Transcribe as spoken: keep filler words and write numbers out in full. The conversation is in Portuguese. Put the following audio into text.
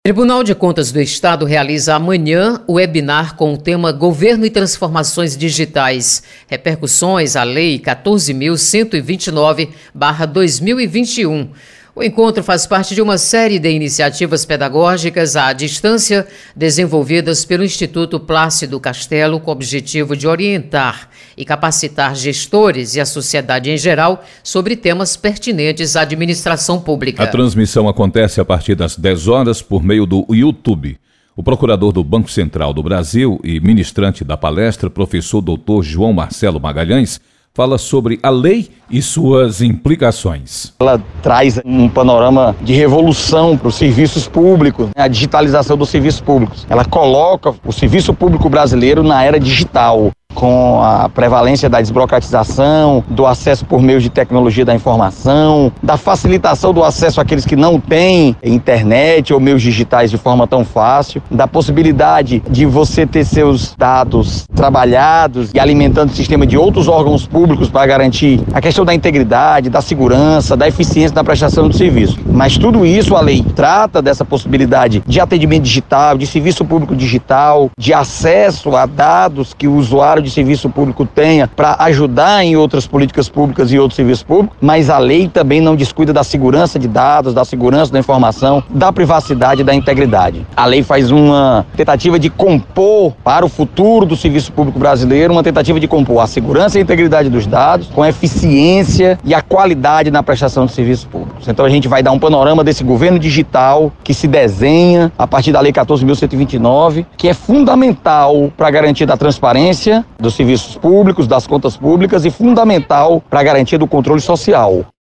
O Tribunal de Contas do Estado realiza amanhã o webinar com o tema Governo e Transformações Digitais, repercussões à Lei quatorze mil cento e vinte e nove barra dois mil e vinte e um. O encontro faz parte de uma série de iniciativas pedagógicas à distância desenvolvidas pelo Instituto Plácido Castelo com o objetivo de orientar e capacitar gestores e a sociedade em geral sobre temas pertinentes à administração pública. A transmissão acontece a partir das dez horas por meio do YouTube. O procurador do Banco Central do Brasil e ministrante da palestra, professor doutor João Marcelo Magalhães, fala sobre a lei e suas implicações. Ela traz um panorama de revolução para os serviços públicos, a digitalização dos serviços públicos. Ela coloca o serviço público brasileiro na era digital, com a prevalência da desburocratização, do acesso por meio de tecnologia da informação, da facilitação do acesso àqueles que não têm internet ou meios digitais de forma tão fácil, da possibilidade de você ter seus dados trabalhados e alimentando o sistema de outros órgãos públicos para garantir a questão da integridade, da segurança, da eficiência da prestação do serviço. Mas tudo isso, a lei trata dessa possibilidade de atendimento digital, de serviço público digital, de acesso a dados que o usuário de serviço público tenha para ajudar em outras políticas públicas e outros serviços públicos, mas a lei também não descuida da segurança de dados, da segurança da informação, da privacidade e da integridade. A lei faz uma tentativa de compor para o futuro do serviço público brasileiro, uma tentativa de compor a segurança e a integridade dos dados com a eficiência e a qualidade na prestação de serviços públicos. Então a gente vai dar um panorama desse governo digital que se desenha a partir da Lei quatorze mil cento e vinte e nove, que é fundamental para a garantia da transparência dos serviços públicos, das contas públicas e fundamental para a garantia do controle social.